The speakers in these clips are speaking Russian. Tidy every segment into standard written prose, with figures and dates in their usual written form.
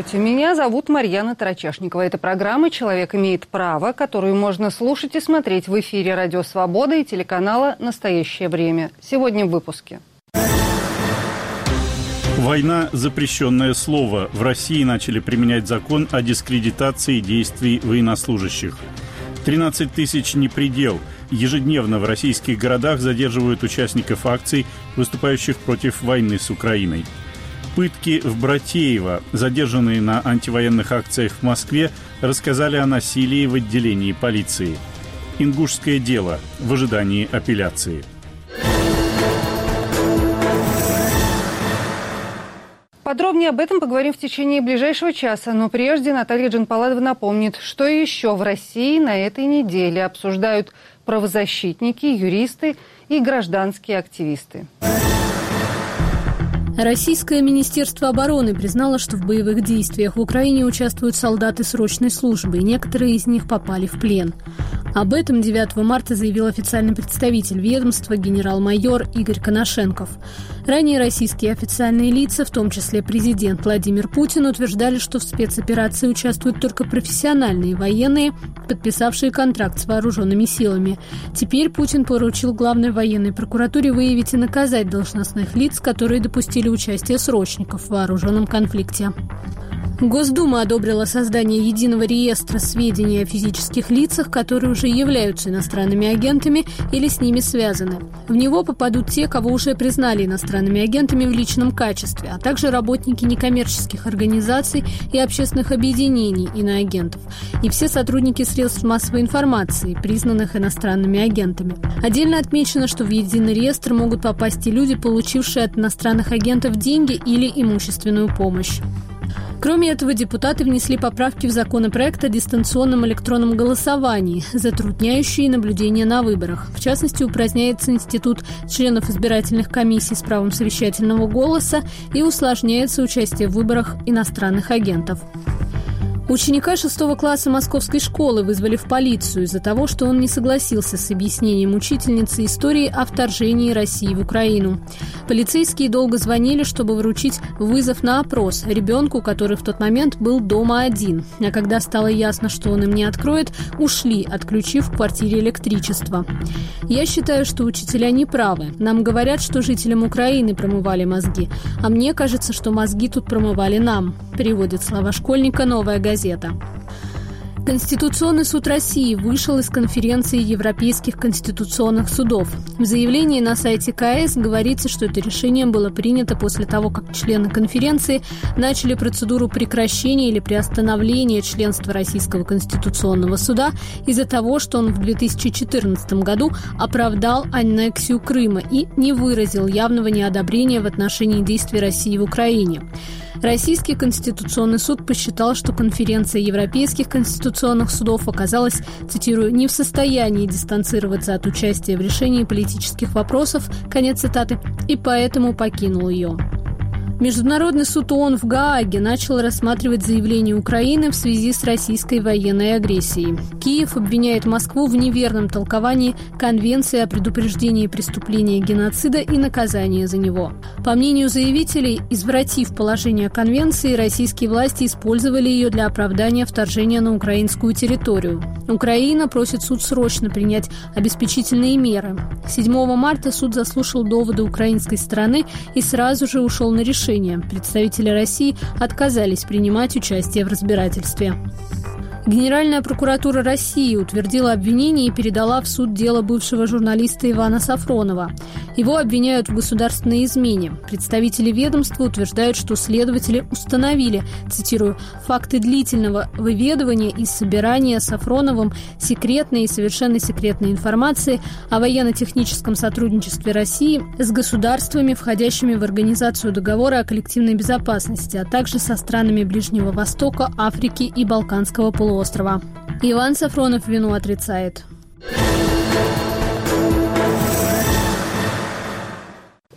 Здравствуйте, меня зовут Марьяна Тарачешникова. Это программа «Человек имеет право», которую можно слушать и смотреть в эфире «Радио Свобода» и телеканала «Настоящее время». Сегодня в выпуске. Война – запрещенное слово. В России начали применять закон о дискредитации действий военнослужащих. 13 тысяч не предел. Ежедневно в российских городах задерживают участников акций, выступающих против войны с Украиной. Пытки в Братеево. Задержанные на антивоенных акциях в Москве рассказали о насилии в отделении полиции. Ингушское дело в ожидании апелляции. Подробнее об этом поговорим в течение ближайшего часа. Но прежде Наталья Джанпаладова напомнит, что еще в России на этой неделе обсуждают правозащитники, юристы и гражданские активисты. Российское Министерство обороны признало, что в боевых действиях в Украине участвуют солдаты срочной службы, и некоторые из них попали в плен. Об этом 9 марта заявил официальный представитель ведомства генерал-майор Игорь Коношенков. Ранее российские официальные лица, в том числе президент Владимир Путин, утверждали, что в спецоперации участвуют только профессиональные военные, подписавшие контракт с вооруженными силами. Теперь Путин поручил главной военной прокуратуре выявить и наказать должностных лиц, которые допустили участие срочников в вооруженном конфликте. Госдума одобрила создание единого реестра сведений о физических лицах, которые уже являются иностранными агентами или с ними связаны. В него попадут те, кого уже признали иностранными агентами в личном качестве, а также работники некоммерческих организаций и общественных объединений иноагентов, и все сотрудники средств массовой информации, признанных иностранными агентами. Отдельно отмечено, что в единый реестр могут попасть и люди, получившие от иностранных агентов деньги или имущественную помощь. Кроме этого, депутаты внесли поправки в законопроект о дистанционном электронном голосовании, затрудняющие наблюдение на выборах. В частности, упраздняется институт членов избирательных комиссий с правом совещательного голоса и усложняется участие в выборах иностранных агентов. Ученика 6 класса московской школы вызвали в полицию из-за того, что он не согласился с объяснением учительницы истории о вторжении России в Украину. Полицейские долго звонили, чтобы вручить вызов на опрос ребенку, который в тот момент был дома один. А когда стало ясно, что он им не откроет, ушли, отключив в квартире электричество. Я считаю, что учителя не правы. Нам говорят, что жителям Украины промывали мозги, а мне кажется, что мозги тут промывали нам, переводит слова школьника «Новая газета». Конституционный суд России вышел из конференции европейских конституционных судов. В заявлении на сайте КС говорится, что это решение было принято после того, как члены конференции начали процедуру прекращения или приостановления членства Российского конституционного суда из-за того, что он в 2014 году оправдал аннексию Крыма и не выразил явного неодобрения в отношении действий России в Украине. Российский конституционный суд посчитал, что конференция европейских конституционных судов оказалась, цитирую, «не в состоянии дистанцироваться от участия в решении политических вопросов», конец цитаты, и поэтому покинул ее. Международный суд ООН в Гааге начал рассматривать заявление Украины в связи с российской военной агрессией. Киев обвиняет Москву в неверном толковании Конвенции о предупреждении преступления геноцида и наказания за него. По мнению заявителей, извратив положение Конвенции, российские власти использовали ее для оправдания вторжения на украинскую территорию. Украина просит суд срочно принять обеспечительные меры. 7 марта суд заслушал доводы украинской стороны и сразу же ушел на решение. Представители России отказались принимать участие в разбирательстве. Генеральная прокуратура России утвердила обвинение и передала в суд дело бывшего журналиста Ивана Сафронова. Его обвиняют в государственной измене. Представители ведомства утверждают, что следователи установили, цитирую, «факты длительного выведывания и собирания Сафроновым секретной и совершенно секретной информации о военно-техническом сотрудничестве России с государствами, входящими в Организацию договора о коллективной безопасности, а также со странами Ближнего Востока, Африки и Балканского полуострова». Иван Сафронов вину отрицает.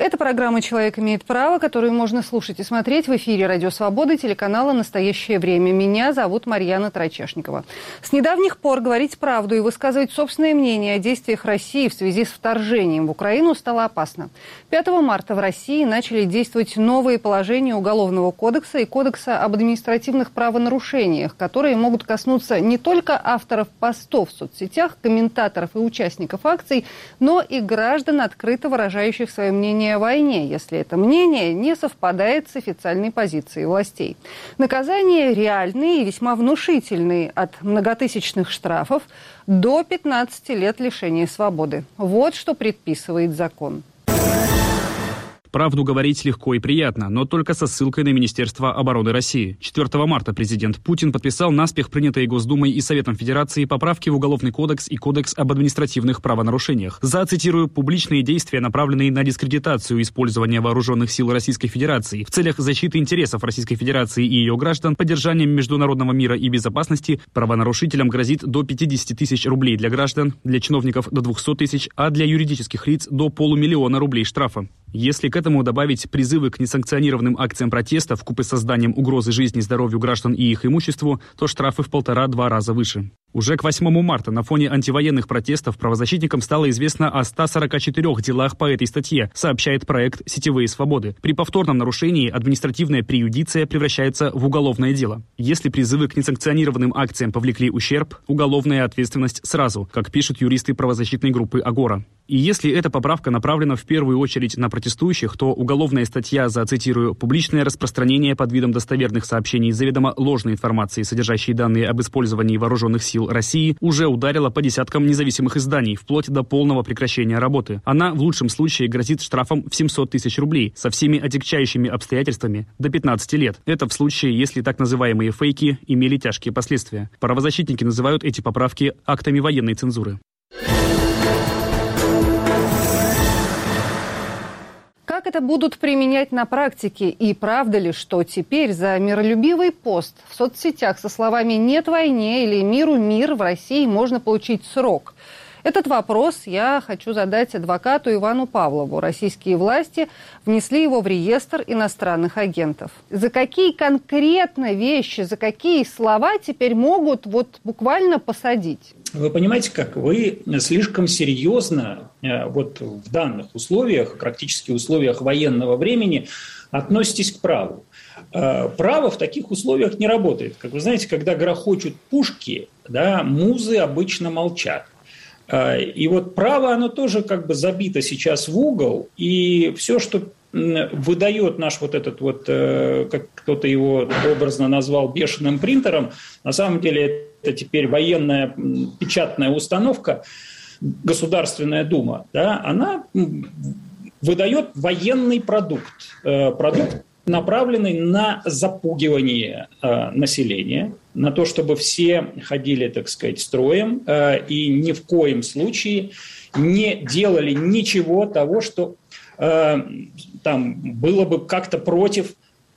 Это программа «Человек имеет право», которую можно слушать и смотреть в эфире «Радио Свобода» телеканала «Настоящее время». Меня зовут Марьяна Трачешникова. С недавних пор говорить правду и высказывать собственное мнение о действиях России в связи с вторжением в Украину стало опасно. 5 марта в России начали действовать новые положения Уголовного кодекса и Кодекса об административных правонарушениях, которые могут коснуться не только авторов постов в соцсетях, комментаторов и участников акций, но и граждан, открыто выражающих свое мнение о войне, если это мнение не совпадает с официальной позицией властей. Наказания реальные и весьма внушительные, от многотысячных штрафов до 15 лет лишения свободы. Вот что предписывает закон. Правду говорить легко и приятно, но только со ссылкой на Министерство обороны России. 4 марта президент Путин подписал наспех принятые Госдумой и Советом Федерации поправки в Уголовный кодекс и Кодекс об административных правонарушениях за, цитирую, публичные действия, направленные на дискредитацию использования вооруженных сил Российской Федерации в целях защиты интересов Российской Федерации и ее граждан, поддержания международного мира и безопасности, правонарушителям грозит до 50 тысяч рублей для граждан, для чиновников до 200 тысяч, а для юридических лиц до 500 000 рублей штрафа. Если к этому добавить призывы к несанкционированным акциям протеста вкупе с созданием угрозы жизни и здоровью граждан и их имуществу, то штрафы в 1,5-2 раза выше. Уже к 8 марта на фоне антивоенных протестов правозащитникам стало известно о 144 делах по этой статье, сообщает проект «Сетевые свободы». При повторном нарушении административная преюдиция превращается в уголовное дело. Если призывы к несанкционированным акциям повлекли ущерб, уголовная ответственность сразу, как пишут юристы правозащитной группы «Агора». И если эта поправка направлена в первую очередь на протестующих, то уголовная статья за, цитирую, «публичное распространение под видом достоверных сообщений заведомо ложной информации, содержащей данные об использовании вооруженных сил России», уже ударила по десяткам независимых изданий, вплоть до полного прекращения работы. Она в лучшем случае грозит штрафом в 700 тысяч рублей, со всеми отягчающими обстоятельствами до 15 лет. Это в случае, если так называемые фейки имели тяжкие последствия. Правозащитники называют эти поправки актами военной цензуры. Как это будут применять на практике? И правда ли, что теперь за миролюбивый пост в соцсетях со словами «нет войне» или «миру мир» в России можно получить срок? Этот вопрос я хочу задать адвокату Ивану Павлову. Российские власти внесли его в реестр иностранных агентов. За какие конкретно вещи, за какие слова теперь могут буквально посадить? Вы понимаете как? Вы слишком серьезно в данных условиях, практически условиях военного времени, относитесь к праву. Право в таких условиях не работает. Как вы знаете, когда грохочут пушки, музы обычно молчат. И право, оно тоже забито сейчас в угол, и все, что выдает наш как кто-то его образно назвал, бешеным принтером, на самом деле это теперь военная печатная установка, Государственная Дума, она выдает военный продукт, направленный на запугивание населения, на то, чтобы все ходили, так сказать, строем и ни в коем случае не делали ничего того, что там было бы как-то против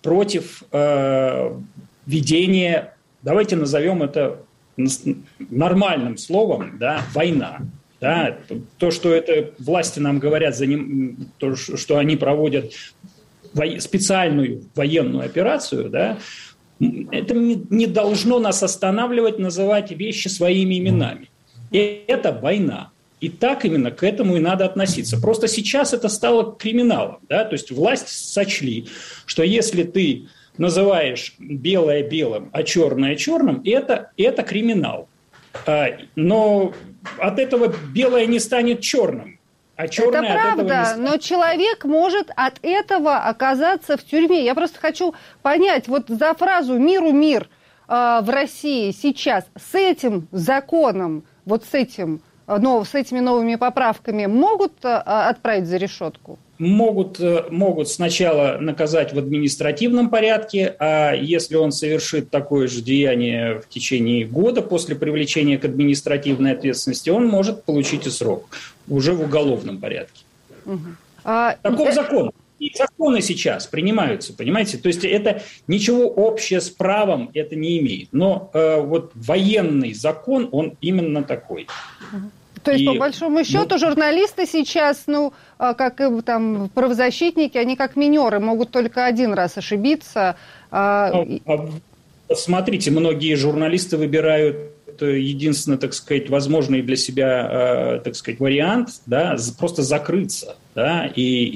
ведения, давайте назовем это нормальным словом, война. То, что это власти нам говорят, то, что они проводят специальную военную операцию, это не должно нас останавливать называть вещи своими именами. И это война. И так именно к этому и надо относиться. Просто сейчас это стало криминалом. То есть власти сочли, что если ты называешь белое белым, а черное черным, это криминал. Но от этого белое не станет черным. А черное это правда, но человек может от этого оказаться в тюрьме. Я просто хочу понять, за фразу «миру мир» в России сейчас с этим законом, с этими новыми поправками могут отправить за решетку? Могут сначала наказать в административном порядке, а если он совершит такое же деяние в течение года после привлечения к административной ответственности, он может получить и срок уже в уголовном порядке. Таков закон. И законы сейчас принимаются, понимаете? То есть это ничего общего с правом это не имеет. Но военный закон, он именно такой. То есть, по большому счету, журналисты сейчас, как там правозащитники, они как минеры, могут только один раз ошибиться. Смотрите, многие журналисты выбирают единственно, так сказать, возможный для себя, так сказать, вариант, да, просто закрыться, да,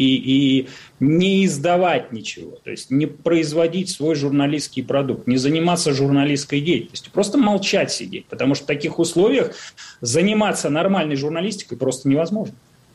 и не издавать ничего, то есть не производить свой журналистский продукт, не заниматься журналистской деятельностью, просто молчать, сидеть, потому что в таких условиях заниматься нормальной журналистикой просто невозможно.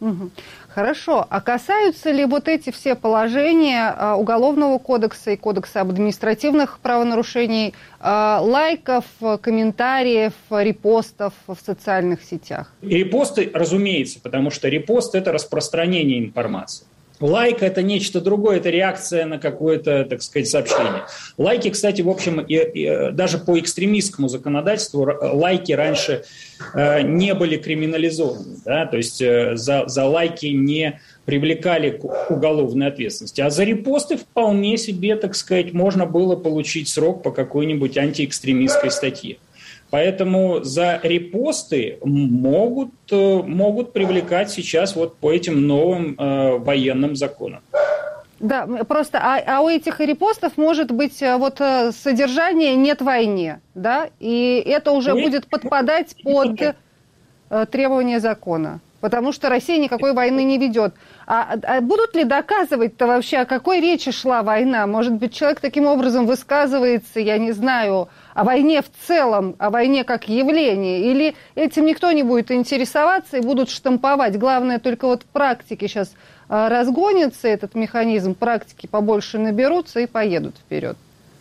Хорошо. А касаются ли вот эти все положения Уголовного кодекса и Кодекса об административных правонарушениях лайков, комментариев, репостов в социальных сетях? Репосты, разумеется, потому что репост – это распространение информации. Лайк – это нечто другое, это реакция на какое-то, так сказать, сообщение. Лайки, кстати, в общем, и даже по экстремистскому законодательству лайки раньше не были криминализованы. Да? То есть за лайки не привлекали к уголовной ответственности. А за репосты вполне себе, так сказать, можно было получить срок по какой-нибудь антиэкстремистской статье. Поэтому за репосты могут привлекать сейчас вот по этим новым военным законам. Да, просто, а у этих репостов может быть вот содержание «нет войне», да, и это уже будет подпадать под требования закона, потому что Россия никакой войны не ведет. А будут ли доказывать-то вообще, о какой речи шла война? Может быть, человек таким образом высказывается, я не знаю, о войне в целом, о войне как явлении, или этим никто не будет интересоваться и будут штамповать? Главное, только вот в практике сейчас разгонится этот механизм, практики побольше наберутся и поедут вперед.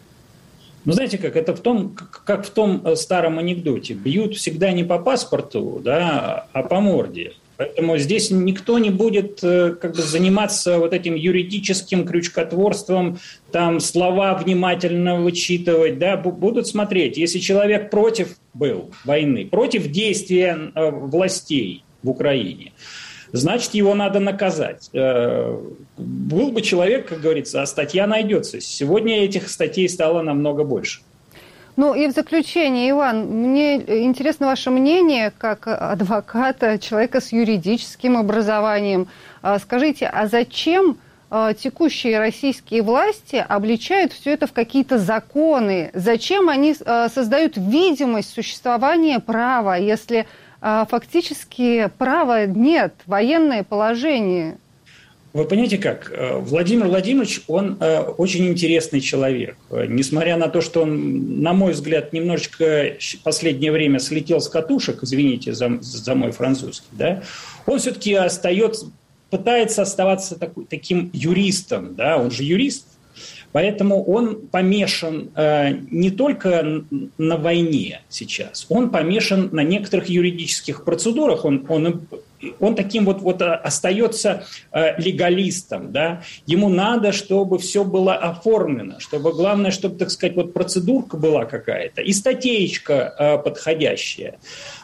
Ну, знаете как, это как в том старом анекдоте. Бьют всегда не по паспорту, да, а по морде. Поэтому здесь никто не будет как бы заниматься вот этим юридическим крючкотворством, там слова внимательно вычитывать, да, будут смотреть. Если человек против был войны, против действия властей в Украине, значит, его надо наказать. Был бы человек, как говорится, а статья найдется. Сегодня этих статей стало намного больше. Ну и в заключение, Иван, мне интересно ваше мнение как адвоката, человека с юридическим образованием. Скажите, а зачем текущие российские власти обличают все это в какие-то законы? Зачем они создают видимость существования права, если фактически права нет, военное положение? Вы понимаете как? Владимир Владимирович, он очень интересный человек. Несмотря на то, что он, на мой взгляд, немножечко в последнее время слетел с катушек, извините за мой французский, да, он все-таки пытается оставаться таким юристом, да, он же юрист. Поэтому он помешан не только на войне сейчас, он помешан на некоторых юридических процедурах, он таким вот остается легалистом, да. Ему надо, чтобы все было оформлено, чтобы главное, чтобы, так сказать, вот процедурка была какая-то и статейка подходящая.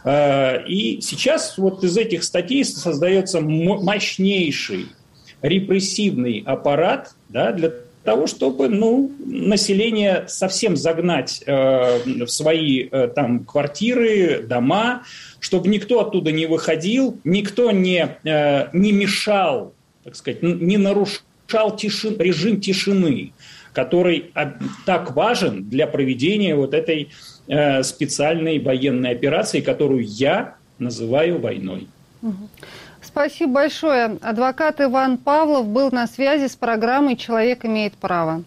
И сейчас вот из этих статей создается мощнейший репрессивный аппарат, да, для того, чтобы население совсем загнать в свои там квартиры, дома, чтобы никто оттуда не выходил, никто не мешал, так сказать, не нарушал режим тишины, который так важен для проведения вот этой специальной военной операции, которую я называю войной. Спасибо большое. Адвокат Иван Павлов был на связи с программой «Человек имеет право».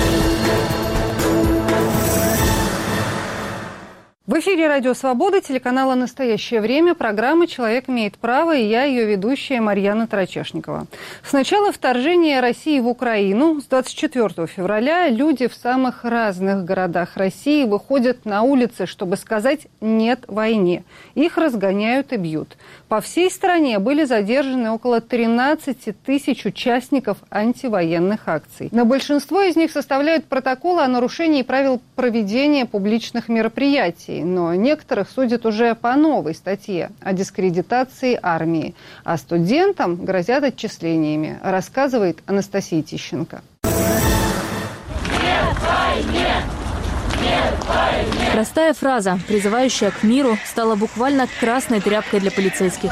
В эфире «Радио Свобода», телеканала «Настоящее время», программа «Человек имеет право», и я, ее ведущая, Марьяна Тарачешникова. С начала вторжения России в Украину, с 24 февраля, люди в самых разных городах России выходят на улицы, чтобы сказать «нет войне». Их разгоняют и бьют. По всей стране были задержаны около 13 тысяч участников антивоенных акций. Но большинство из них составляют протоколы о нарушении правил проведения публичных мероприятий. Но некоторых судят уже по новой статье о дискредитации армии. А студентам грозят отчислениями, рассказывает Анастасия Тищенко. Нет войне! Нет войне! Простая фраза, призывающая к миру, стала буквально красной тряпкой для полицейских.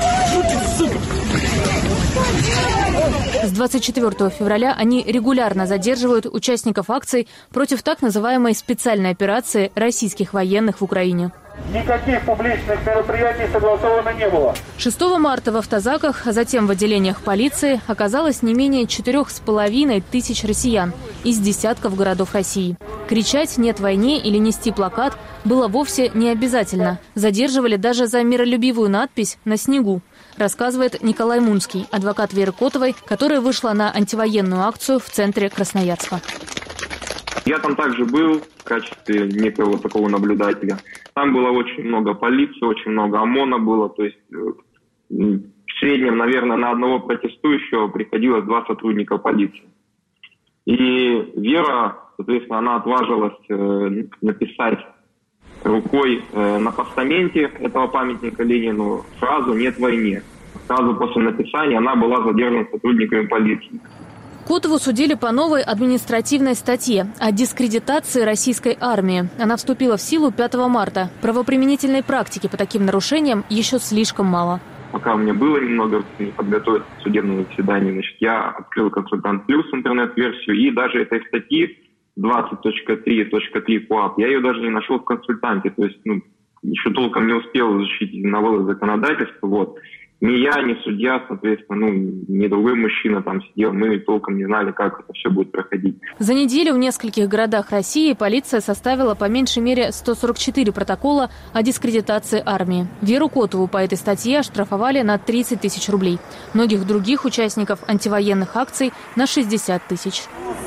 С 24 февраля они регулярно задерживают участников акций против так называемой специальной операции российских военных в Украине. Никаких публичных мероприятий согласовано не было. 6 марта в автозаках, а затем в отделениях полиции оказалось не менее 4,5 тысяч россиян из десятков городов России. Кричать «нет войне» или нести плакат было вовсе не обязательно. Задерживали даже за миролюбивую надпись на снегу, рассказывает Николай Мунский, адвокат Веры Котовой, которая вышла на антивоенную акцию в центре Красноярска. Я там также был в качестве некого такого наблюдателя. Там было очень много полиции, очень много ОМОНа было. То есть в среднем, наверное, на одного протестующего приходилось 2 сотрудника полиции. И Вера, соответственно, она отважилась написать рукой на постаменте этого памятника Ленину фразу «нет войне». Сразу после написания она была задержана сотрудниками полиции. Котову судили по новой административной статье о дискредитации российской армии. Она вступила в силу 5 марта. Правоприменительной практики по таким нарушениям еще слишком мало. Пока у меня было немного подготовиться к судебному заседанию, значит, я открыл «Консультант Плюс» интернет-версию, и даже этой статьи 20.3.3 КоАП, я ее даже не нашел в «Консультанте». То есть еще толком не успел изучить новеллы законодательства. Вот. Ни я, ни судья, соответственно, ни другой мужчина там сидел, мы толком не знали, как это все будет проходить. За неделю в нескольких городах России полиция составила по меньшей мере 144 протокола о дискредитации армии. Веру Котову по этой статье оштрафовали на 30 тысяч рублей. Многих других участников антивоенных акций на 60 тысяч.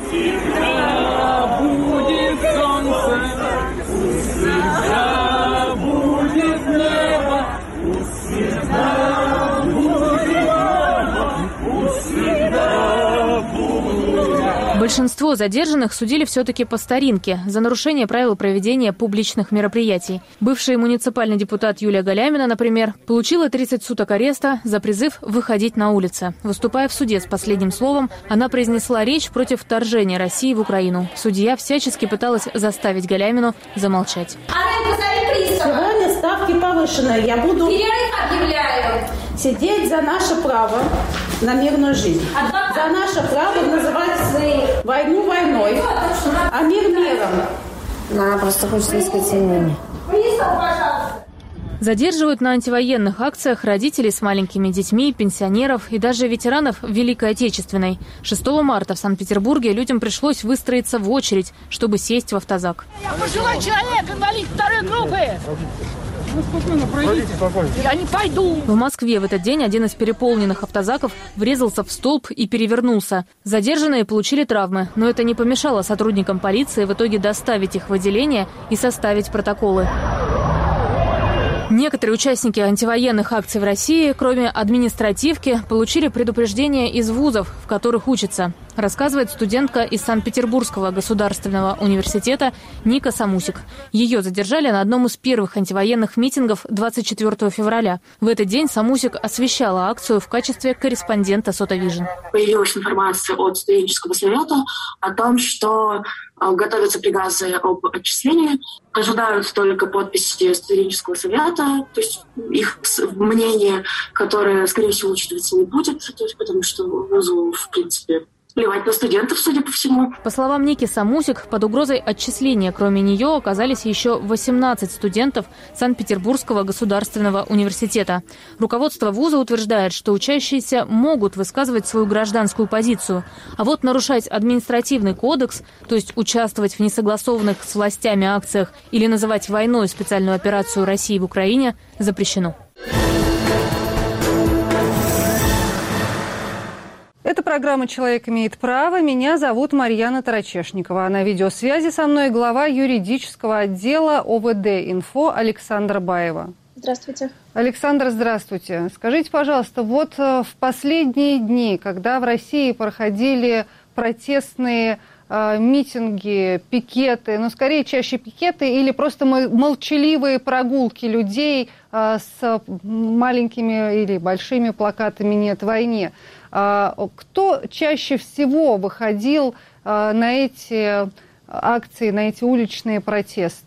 Большинство задержанных судили все-таки по старинке за нарушение правил проведения публичных мероприятий. Бывший муниципальный депутат Юлия Галямина, например, получила 30 суток ареста за призыв выходить на улицы. Выступая в суде с последним словом, она произнесла речь против вторжения России в Украину. Судья всячески пыталась заставить Галямину замолчать. Сегодня ставки повышенные. Я буду сидеть за наше право на мирную жизнь. За наше право называть войну войной, а мир миром. Она просто хочет высказать мнение. Задерживают на антивоенных акциях родителей с маленькими детьми, пенсионеров и даже ветеранов Великой Отечественной. 6 марта в Санкт-Петербурге людям пришлось выстроиться в очередь, чтобы сесть в автозак. Я пожилой человек, инвалид второй группы. Спокойно, пройдите. Я не пойду. В Москве в этот день один из переполненных автозаков врезался в столб и перевернулся. Задержанные получили травмы, но это не помешало сотрудникам полиции в итоге доставить их в отделение и составить протоколы. Некоторые участники антивоенных акций в России, кроме административки, получили предупреждение из вузов, в которых учатся, рассказывает студентка из Санкт-Петербургского государственного университета Ника Самусик. Ее задержали на одном из первых антивоенных митингов 24 февраля. В этот день Самусик освещала акцию в качестве корреспондента Сотовижн. Появилась информация от студенческого совета о том, что готовятся приказы об отчислении. Ожидают только подписи студенческого совета, то есть их мнение, которое, скорее всего, учитываться не будет, то есть, потому что вузу, в принципе, плевать на студентов, судя по всему. По словам Ники Самусик, под угрозой отчисления, кроме нее, оказались еще 18 студентов Санкт-Петербургского государственного университета. Руководство вуза утверждает, что учащиеся могут высказывать свою гражданскую позицию, а вот нарушать административный кодекс, то есть участвовать в несогласованных с властями акциях или называть войной специальную операцию России в Украине, запрещено. Это программа «Человек имеет право». Меня зовут Марьяна Тарачешникова. А на видеосвязи со мной глава юридического отдела ОВД-Инфо Александра Баева. Здравствуйте. Александр, здравствуйте. Скажите, пожалуйста, вот в последние дни, когда в России проходили протестные митинги, пикеты, но скорее чаще пикеты или просто молчаливые прогулки людей с маленькими или большими плакатами «Нет войне». Кто чаще всего выходил на эти акции, на эти уличные протесты?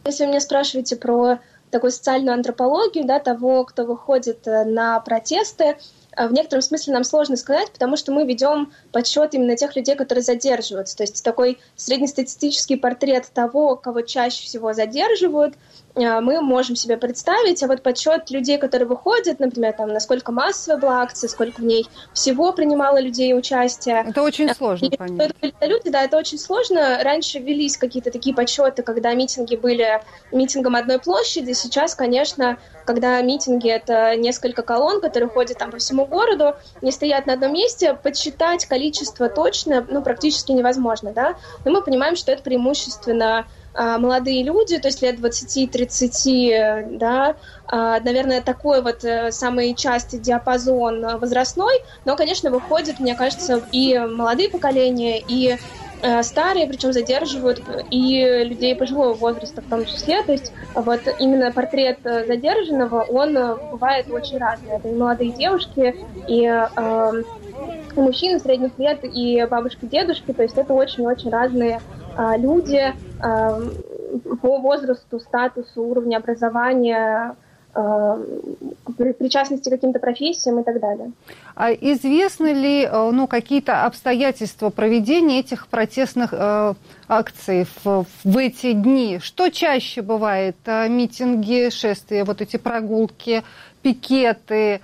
Если вы меня спрашиваете про такую социальную антропологию, да, того, кто выходит на протесты, в некотором смысле нам сложно сказать, потому что мы ведем подсчет именно тех людей, которые задерживаются. То есть такой среднестатистический портрет того, кого чаще всего задерживают, мы можем себе представить, а вот подсчет людей, которые выходят, например, там, насколько массовая была акция, сколько в ней всего принимало людей участие. Это очень сложно понять. Люди, да, это очень сложно. Раньше велись какие-то такие подсчеты, когда митинги были митингом одной площади. Сейчас, конечно, когда митинги — это несколько колонн, которые ходят там по всему городу, не стоят на одном месте, подсчитать количество точно, практически невозможно, да. Но мы понимаем, что это преимущественно молодые люди, то есть лет 20-30, да, наверное, такой вот самый частый диапазон возрастной, но, конечно, выходят, мне кажется, и молодые поколения, и старые, причем задерживают и людей пожилого возраста в том числе, то есть вот именно портрет задержанного, он бывает очень разный. Это и молодые девушки, и мужчины средних лет, и бабушки, дедушки, то есть это очень-очень разные люди по возрасту, статусу, уровню образования, причастности к каким-то профессиям и так далее. А известны ли какие-то обстоятельства проведения этих протестных акций в эти дни? Что чаще бывает? Митинги, шествия, вот эти прогулки, пикеты?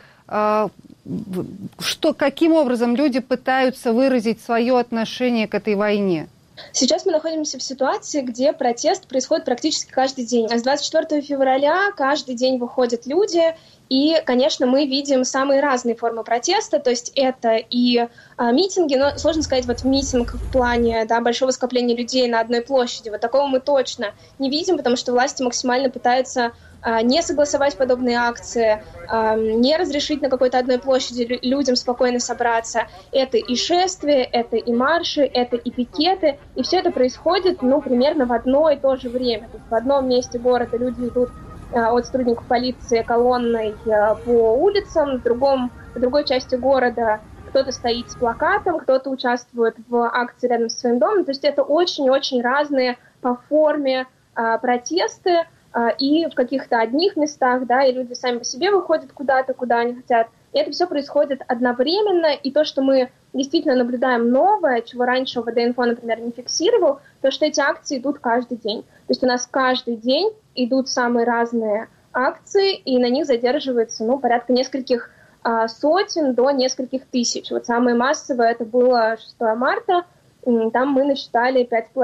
Каким образом люди пытаются выразить свое отношение к этой войне? Сейчас мы находимся в ситуации, где протест происходит практически каждый день. С 24 февраля каждый день выходят люди, и, конечно, мы видим самые разные формы протеста, то есть это и митинги, но сложно сказать, вот митинг в плане большого скопления людей на одной площади, вот такого мы точно не видим, потому что власти максимально пытаются не согласовать подобные акции, не разрешить на какой-то одной площади людям спокойно собраться. Это и шествия, это и марши, это и пикеты, и все это происходит, примерно в одно и то же время. То есть в одном месте города люди идут от сотрудников полиции колонной по улицам, в другой части города кто-то стоит с плакатом, кто-то участвует в акции рядом со своим домом. То есть это очень-очень разные по форме протесты, и в каких-то одних местах, да, и люди сами по себе выходят куда-то, куда они хотят. И это все происходит одновременно, и то, что мы действительно наблюдаем новое, чего раньше ОВД-инфо, например, не фиксировал, то, что эти акции идут каждый день. То есть у нас каждый день идут самые разные акции, и на них задерживается, порядка нескольких сотен до нескольких тысяч. Вот самое массовое это было 6 марта, там мы насчитали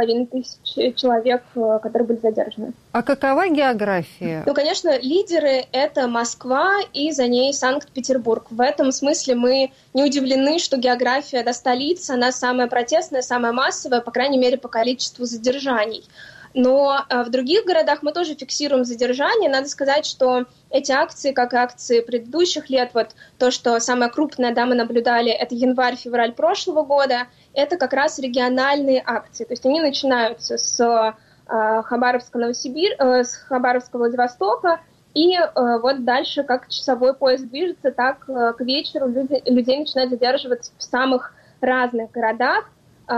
5500 человек, которые были задержаны. А какова география? Конечно, лидеры — это Москва и за ней Санкт-Петербург. В этом смысле мы не удивлены, что география до столицы, она самая протестная, самая массовая, по крайней мере, по количеству задержаний. Но в других городах мы тоже фиксируем задержания. Надо сказать, что эти акции, как и акции предыдущих лет, вот то, что самое крупное, мы наблюдали, это январь-февраль прошлого года, это как раз региональные акции. То есть они начинаются с Хабаровска, с Хабаровска, Владивостока, и вот дальше, как часовой поезд движется, так к вечеру людей начинают задерживаться в самых разных городах.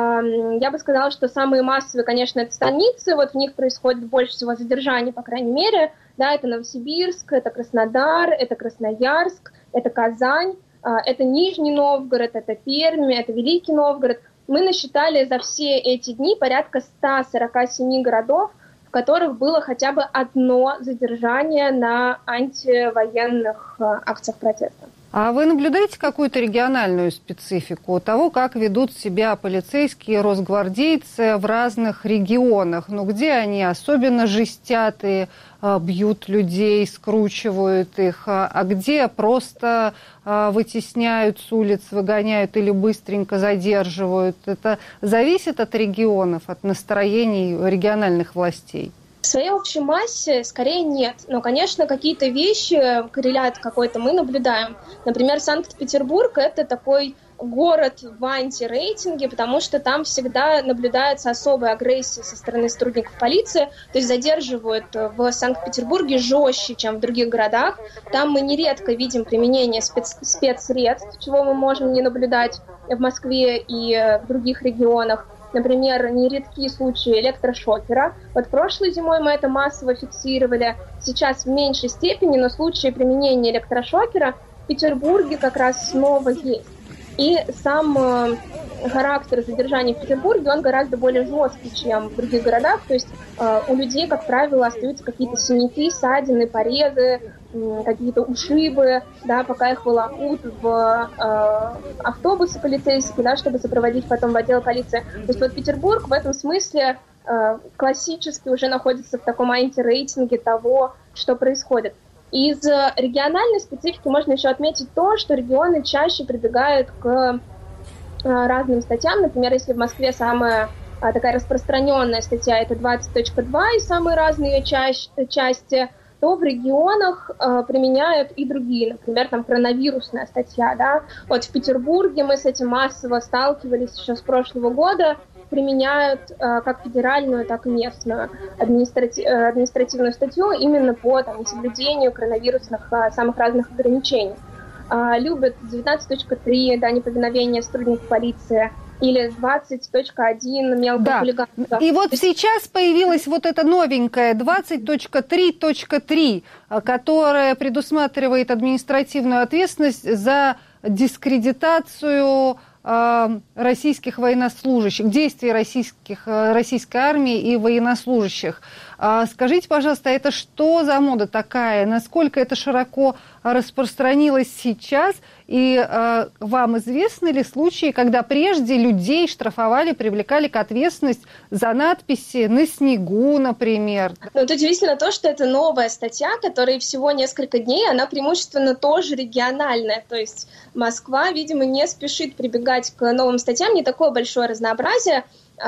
Я бы сказала, что самые массовые, конечно, это станицы, вот в них происходит больше всего задержаний, по крайней мере, да, это Новосибирск, это Краснодар, это Красноярск, это Казань, это Нижний Новгород, это Пермь, это Великий Новгород. Мы насчитали за все эти дни порядка 147 городов, в которых было хотя бы одно задержание на антивоенных акциях протеста. А вы наблюдаете какую-то региональную специфику того, как ведут себя полицейские, росгвардейцы в разных регионах? Где они особенно жестят и бьют людей, скручивают их, а где просто вытесняют с улиц, выгоняют или быстренько задерживают? Это зависит от регионов, от настроений региональных властей? В своей общей массе скорее нет, но, конечно, какие-то вещи, коррелят какой-то мы наблюдаем. Например, Санкт-Петербург — это такой город в антирейтинге, потому что там всегда наблюдается особая агрессия со стороны сотрудников полиции, то есть задерживают в Санкт-Петербурге жестче, чем в других городах. Там мы нередко видим применение спецсредств, чего мы можем не наблюдать в Москве и в других регионах. например, нередки случаи электрошокера. Вот прошлой зимой мы это массово фиксировали. Сейчас в меньшей степени, но случаи применения электрошокера в Петербурге как раз снова есть. И сам характер задержания в Петербурге, он гораздо более жесткий, чем в других городах. То есть у людей, как правило, остаются какие-то синяки, ссадины, порезы, какие-то ушибы, да, пока их волокут в автобусы полицейские, да, чтобы сопроводить потом в отдел полиции. То есть вот Петербург в этом смысле классически уже находится в таком антирейтинге того, что происходит. Из региональной специфики можно еще отметить то, что регионы чаще прибегают к разным статьям. Например, если в Москве самая такая распространенная статья – это 20.2 и самые разные ее части, то в регионах применяют и другие. Например, там коронавирусная статья. Да? Вот в Петербурге мы с этим массово сталкивались еще с прошлого года. Применяют как федеральную, так и местную административную статью именно по несоблюдению коронавирусных самых разных ограничений. Любят 19.3, да, неповиновение сотрудников полиции, или 20.1 мелкое хулиганство. И вот сейчас появилась вот эта новенькая 20.3.3, которая предусматривает административную ответственность за дискредитацию российских военнослужащих, действий российской армии и военнослужащих. Скажите, пожалуйста, это что за мода такая? Насколько это широко распространилось сейчас? И вам известны ли случаи, когда прежде людей штрафовали, привлекали к ответственности за надписи на снегу, например? Вот удивительно то, что это новая статья, которой всего несколько дней, она преимущественно тоже региональная. То есть Москва, видимо, не спешит прибегать к новым статьям, не такое большое разнообразие.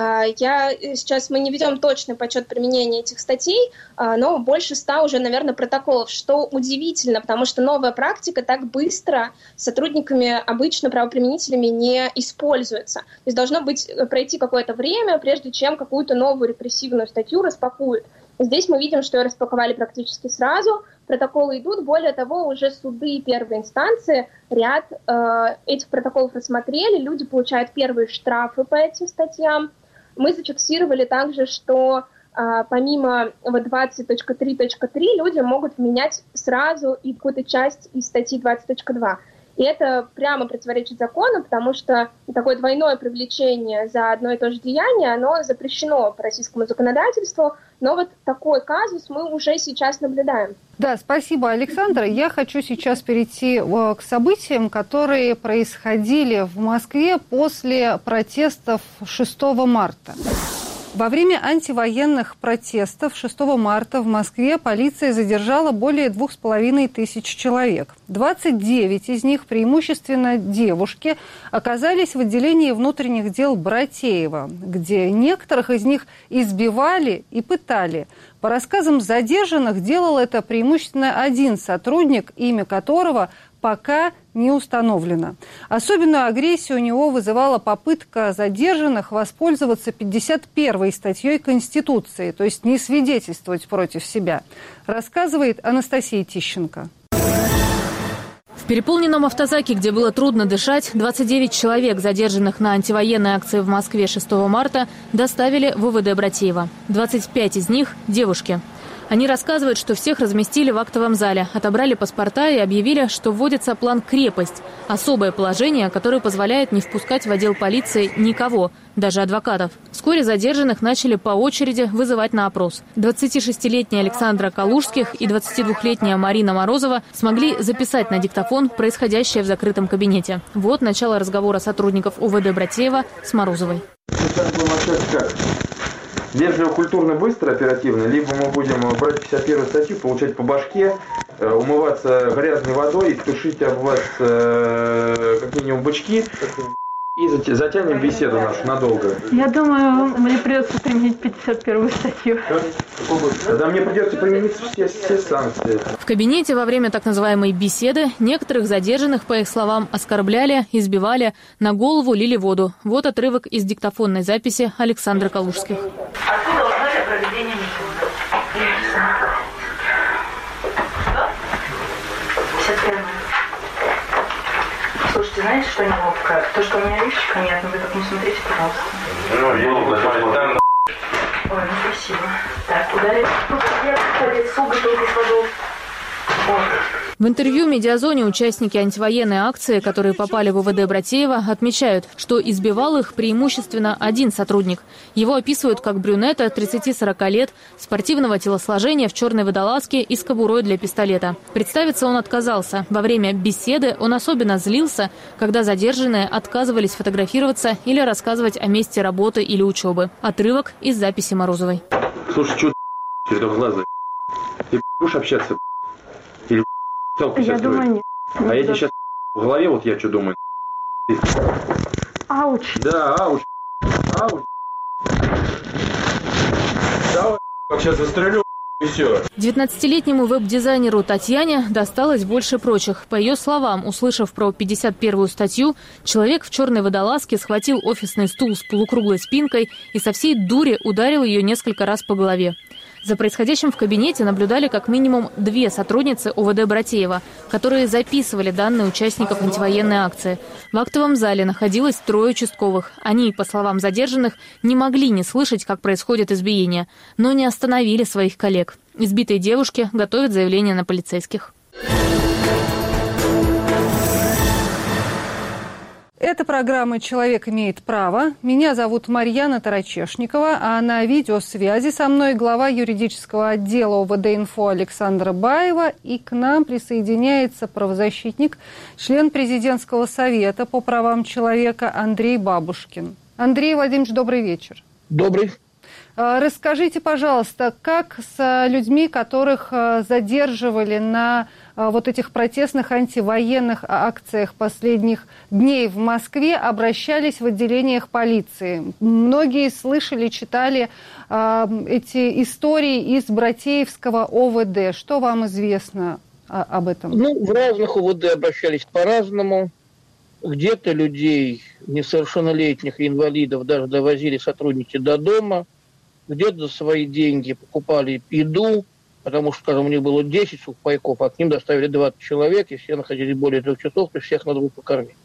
Сейчас мы не ведем точный подсчет применения этих статей, но больше 100 уже, наверное, протоколов, что удивительно, потому что новая практика так быстро сотрудниками, обычно правоприменителями, не используется. То есть должно пройти какое-то время, прежде чем какую-то новую репрессивную статью распакуют. Здесь мы видим, что ее распаковали практически сразу, протоколы идут, более того, уже суды первой инстанции ряд этих протоколов рассмотрели, люди получают первые штрафы по этим статьям. Мы зафиксировали также, что помимо 20.3.3 люди могут менять сразу и какую-то часть из статьи 20.2. И это прямо противоречит закону, потому что такое двойное привлечение за одно и то же деяние, оно запрещено по российскому законодательству, но вот такой казус мы уже сейчас наблюдаем. Да, спасибо, Александра. Я хочу сейчас перейти к событиям, которые происходили в Москве после протестов 6 марта. Во время антивоенных протестов 6 марта в Москве полиция задержала более 2500 человек. 29 из них, преимущественно девушки, оказались в отделении внутренних дел Братеева, где некоторых из них избивали и пытали. По рассказам задержанных, делал это преимущественно один сотрудник, имя которого пока не установлено. Особенную агрессию у него вызывала попытка задержанных воспользоваться 51-й статьей Конституции, то есть не свидетельствовать против себя, рассказывает Анастасия Тищенко. В переполненном автозаке, где было трудно дышать, 29 человек, задержанных на антивоенной акции в Москве 6 марта, доставили в УВД Братеева. 25 из них – девушки. Они рассказывают, что всех разместили в актовом зале, отобрали паспорта и объявили, что вводится план «Крепость» – особое положение, которое позволяет не впускать в отдел полиции никого, даже адвокатов. Вскоре задержанных начали по очереди вызывать на опрос. 26-летняя Александра Калужских и 22-летняя Марина Морозова смогли записать на диктофон происходящее в закрытом кабинете. Вот начало разговора сотрудников УВД Братеева с Морозовой. Вежливо, культурно, быстро, оперативно, либо мы будем брать 51-ю статью, получать по башке, умываться грязной водой и тушить об вас как минимум бычки. И затянем беседу нашу надолго. Я думаю, мне придется применить 51-ю статью. Тогда мне придется применить все санкции. В кабинете во время так называемой беседы некоторых задержанных, по их словам, оскорбляли, избивали, на голову лили воду. Вот отрывок из диктофонной записи Александра Калужских. Откуда узнали о проведении митинга? Что? 51-й. Слушайте, знаете, знаете, что они могут вкрасть? То, что у меня лифчика нет, но вы так не смотрите, пожалуйста. Ну, я не буду там. Ой, ну спасибо. Так, ударить. Я по лицу бутылкой с водой. В интервью «Медиазоне» участники антивоенной акции, которые попали в УВД Братеева, отмечают, что избивал их преимущественно один сотрудник. Его описывают как брюнета 30-40 лет, спортивного телосложения, в черной водолазке и с кобурой для пистолета. Представиться он отказался. Во время беседы он особенно злился, когда задержанные отказывались фотографироваться или рассказывать о месте работы или учебы. Отрывок из записи Морозовой. Слушай, что через глаза? Ты будешь общаться? Или я думаю, нет. А я тебе сейчас в голове, вот я что думаю. Ауч. Да, ауч. Ауч. Давай, как сейчас застрелю, и все. 19-летнему веб-дизайнеру Татьяне досталось больше прочих. По ее словам, услышав про 51-ю статью, человек в черной водолазке схватил офисный стул с полукруглой спинкой и со всей дури ударил ее несколько раз по голове. За происходящим в кабинете наблюдали как минимум 2 сотрудницы УВД Братеева, которые записывали данные участников антивоенной акции. В актовом зале находилось 3 участковых. Они, по словам задержанных, не могли не слышать, как происходит избиение, но не остановили своих коллег. Избитые девушки готовят заявление на полицейских. Это программа «Человек имеет право». Меня зовут Марьяна Тарачешникова, а на видеосвязи со мной глава юридического отдела ОВД-Инфо Александра Баева. И к нам присоединяется правозащитник, член президентского совета по правам человека Андрей Бабушкин. Андрей Владимирович, добрый вечер. Добрый. Расскажите, пожалуйста, как с людьми, которых задерживали на вот этих протестных антивоенных акциях последних дней в Москве, обращались в отделениях полиции? Многие слышали, читали эти истории из Братеевского ОВД. Что вам известно об этом? Ну, в разных ОВД обращались по-разному. Где-то людей, несовершеннолетних и инвалидов, даже довозили сотрудники до дома. Где-то за свои деньги покупали еду, потому что, скажем, у них было 10 сухпайков, а к ним доставили 20 человек, и все находились более 3 часов, то всех надо было покормить.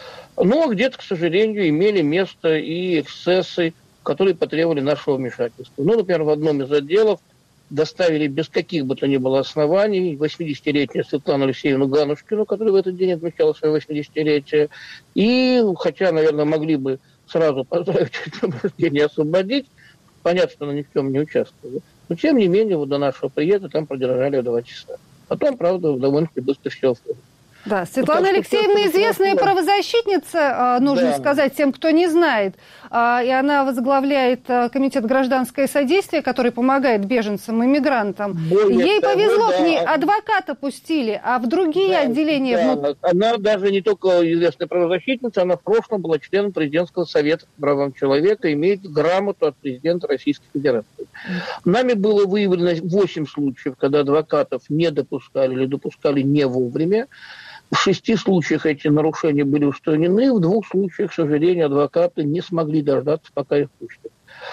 Но где-то, к сожалению, имели место и эксцессы, которые потребовали нашего вмешательства. Ну, например, в одном из отделов доставили без каких бы то ни было оснований 80-летнюю Светлану Алексеевну Ганушкину, которая в этот день отмечала свое 80-летие, и, хотя, наверное, могли бы сразу поздравить день рождения, освободить, понятно, что она ни в чем не участвовала. Но, тем не менее, вот до нашего приезда там продержали 2 часа. Потом, правда, довольно-таки быстро все оформили. Да, Светлана Алексеевна известная правозащитница, нужно сказать тем, кто не знает. И она возглавляет комитет «Гражданское содействие», который помогает беженцам и мигрантам. Ей повезло, к ней адвоката пустили, а в другие отделения... Она даже не только известная правозащитница, она в прошлом была членом президентского совета по правам человека, имеет грамоту от президента Российской Федерации. Нами было выявлено 8 случаев, когда адвокатов не допускали или допускали не вовремя. В 6 случаях эти нарушения были устранены, в 2 случаях, к сожалению, адвокаты не смогли дождаться, пока их пустят.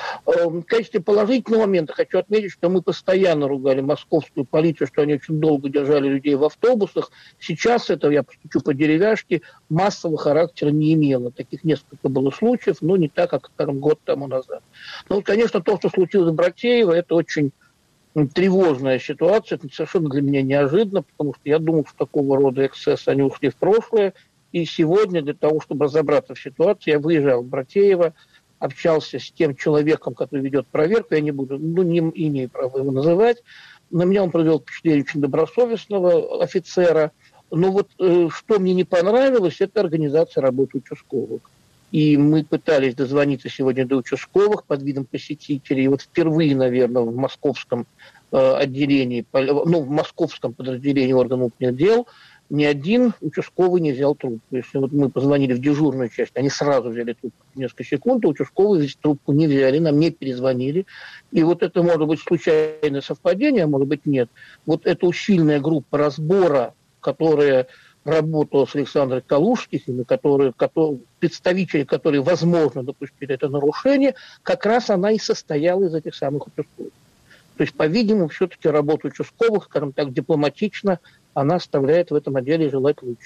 В качестве положительного момента хочу отметить, что мы постоянно ругали московскую полицию, что они очень долго держали людей в автобусах. Сейчас это, я постучу по деревяшке, массового характера не имело. Таких несколько было случаев, но не так, как, скажем, год тому назад. Но, конечно, то, что случилось в Братеево, это очень тревожная ситуация. Это совершенно для меня неожиданно, потому что я думал, что такого рода эксцессы, они ушли в прошлое. И сегодня для того, чтобы разобраться в ситуации, я выезжал в Братеево, общался с тем человеком, который ведет проверку, я не буду, не имею права его называть. На меня он произвел впечатление очень добросовестного офицера. Но вот что мне не понравилось, это организация работы участковых. И мы пытались дозвониться сегодня до участковых под видом посетителей. И вот впервые, наверное, в московском отделении, в московском подразделении органов внутренних дел ни один участковый не взял трубку. Если вот мы позвонили в дежурную часть, они сразу взяли трубку несколько секунд, а участковые здесь трубку не взяли, нам не перезвонили. И вот это может быть случайное совпадение, а может быть нет. Вот эта усиленная группа разбора, которая работала с Александром Калужским, представители, которые, возможно, допустили это нарушение, как раз она и состояла из этих самых участковых. То есть, по-видимому, все-таки работа участковых, скажем так, дипломатично, она оставляет в этом отделе желать лучшего.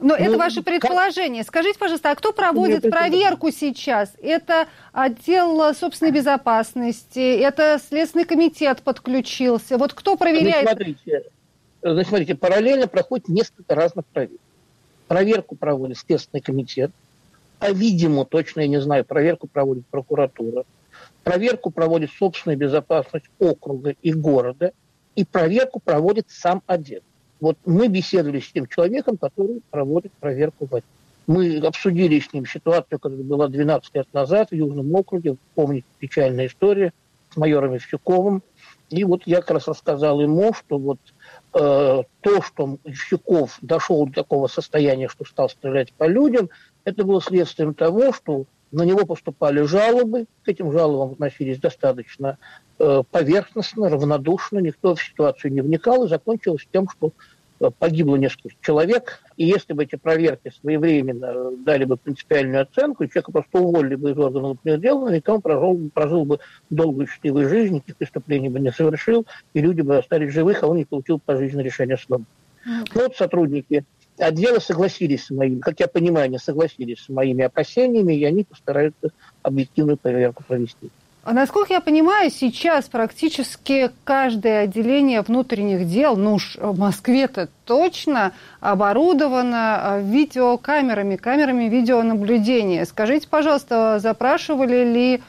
Но это ваше предположение. Скажите, пожалуйста, а кто проводит проверку сейчас? Это отдел собственной безопасности, это Следственный комитет подключился. Вот кто проверяет? Смотрите, параллельно проходит несколько разных проверок. Проверку проводит Следственный комитет, а, видимо, точно я не знаю, проверку проводит прокуратура, проверку проводит собственная безопасность округа и города, и проверку проводит сам отдел. Вот мы беседовали с тем человеком, который проводит проверку в отделе. Мы обсудили с ним ситуацию, которая была 12 лет назад в Южном округе. Помните, печальная история с майором Евсюковым. И вот я как раз рассказал ему, что вот то, что Евсюков дошел до такого состояния, что стал стрелять по людям, это было следствием того, что на него поступали жалобы, к этим жалобам относились достаточно поверхностно, равнодушно, никто в ситуацию не вникал, и закончилось тем, что погибло несколько человек, и если бы эти проверки своевременно дали бы принципиальную оценку, и человека просто уволили бы из органов внутренних дел, наверняка он прожил бы долгую счастливую жизнь, никаких преступлений бы не совершил, и люди бы остались живых, а он не получил пожизненное решение суда. Вот сотрудники отдела согласились с моими, как я понимаю, они согласились с моими опасениями, и они постараются объективную проверку провести. А насколько я понимаю, сейчас практически каждое отделение внутренних дел, ну уж в Москве-то точно, оборудовано видеокамерами, камерами видеонаблюдения. Скажите, пожалуйста, запрашивали ли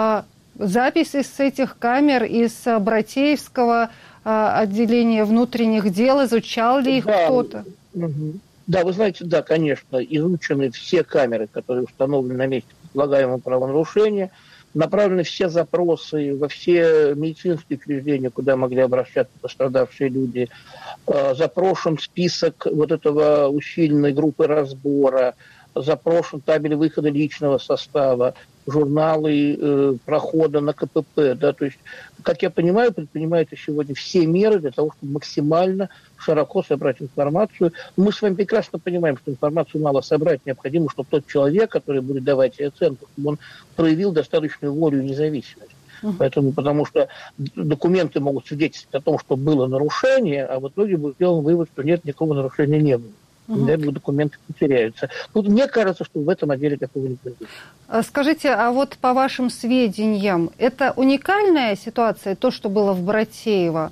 записи с этих камер из Братеевского отделения внутренних дел, изучал ли их кто-то? Да, вы знаете, да, конечно, изучены все камеры, которые установлены на месте предполагаемого правонарушения, направлены все запросы во все медицинские учреждения, куда могли обращаться пострадавшие люди. Запрошен список вот этого усиленной группы разбора, запрошен табель выхода личного состава, журналы прохода на КПП. Да, то есть, как я понимаю, предпринимаются сегодня все меры для того, чтобы максимально широко собрать информацию. Мы с вами прекрасно понимаем, что информацию мало собрать. Необходимо, чтобы тот человек, который будет давать оценку, чтобы он проявил достаточную волю и независимость. Поэтому, потому что документы могут свидетельствовать о том, что было нарушение, а в итоге будет сделан вывод, что нет, никакого нарушения не было. Документы потеряются. Тут мне кажется, что в этом отделе такого не будет. Скажите, а вот по вашим сведениям, это уникальная ситуация, то, что было в Братеево?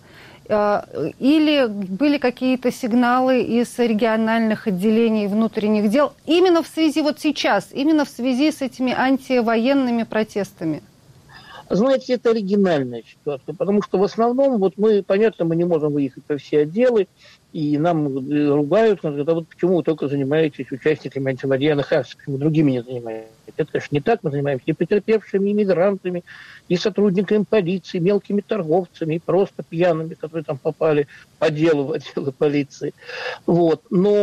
Или были какие-то сигналы из региональных отделений внутренних дел именно в связи вот сейчас, именно в связи с этими антивоенными протестами? Знаете, это оригинальная ситуация, потому что в основном, вот мы, понятно, мы не можем выехать во все отделы, и нам ругают, говорят, а вот почему вы только занимаетесь участниками антивоенных акций, почему другими не занимаетесь? Это, конечно, не так, мы занимаемся и потерпевшими, и мигрантами, и сотрудниками полиции, мелкими торговцами, и просто пьяными, которые там попали по делу в отделы полиции. Вот.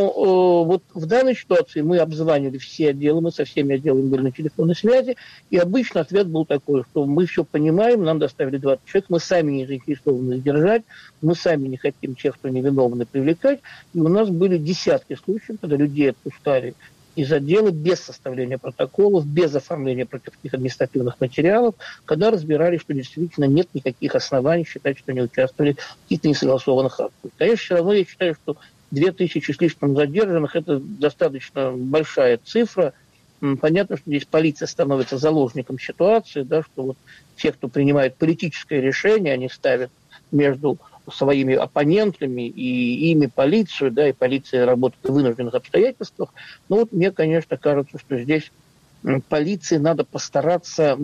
Но вот в данной ситуации мы обзванивали все отделы, мы со всеми отделами были на телефонной связи, и обычно ответ был такой, что мы все понимаем, нам доставили 20 человек, мы сами не заинтересованы их держать, мы сами не хотим тех, кто невиновны, привлекать, и у нас были десятки случаев, когда людей отпускали из отдела без составления протоколов, без оформления против них административных материалов, когда разбирали, что действительно нет никаких оснований считать, что они участвовали в каких-то несогласованных актах. Конечно, все равно я считаю, что 2000 с лишним задержанных – это достаточно большая цифра. Понятно, что здесь полиция становится заложником ситуации, да, что вот те, кто принимает политическое решение, они ставят между своими оппонентами и ими полицию, да, и полиция работает в вынужденных обстоятельствах. Но вот мне, конечно, кажется, что здесь полиции надо постараться